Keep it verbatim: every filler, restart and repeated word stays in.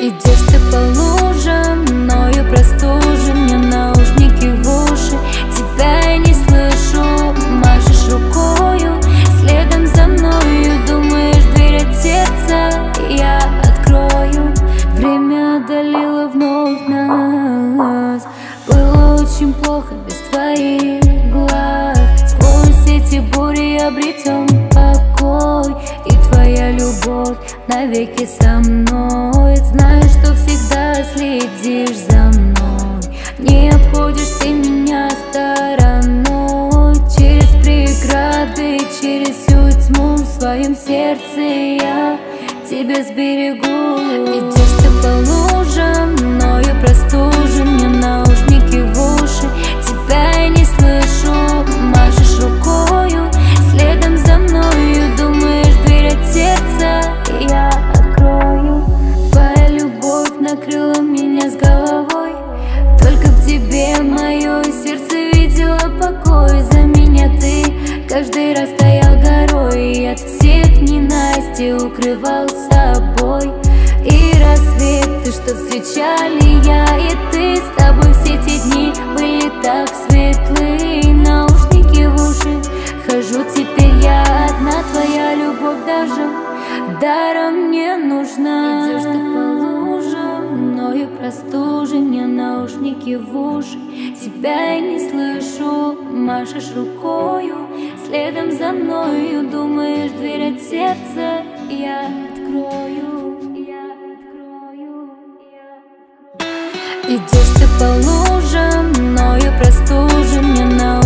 Идешь ты по лужам, мною простужен, мне наушники в уши, тебя я не слышу. Машешь рукою, следом за мною, думаешь, дверь от сердца я открою. Время одолело вновь нас, было очень плохо без твоих глаз. Сквозь эти бури обретем покой, и твоя любовь навеки со мной. Знаешь, что всегда следишь за мной, не обходишь ты меня стороной. Через преграды, через всю тьму в своем сердце я тебя сберегу. Идешь ты по лужам, мною простужен, мне наушники в уши, тебя я не слышу. Машешь рукою, следом за мною, думаешь, дверь от сердца я открою. Твоя любовь накрыла меня с головой, только в тебе мое сердце видело покой. За меня ты каждый раз стоял горой, и от всех ненастий укрывал собой. И рассветы, что встречали я и ты, с тобой все эти дни были так светлые. Наушники в уши, хожу теперь я одна, твоя любовь даже даром не нужна. Идешь ты по лужам, мною простужен, мне наушники в уши, тебя я не слышу. Машешь рукою, следом за мною, думаешь, дверь от сердца я открою. Идешь ты по лужам, мною простужен, мне на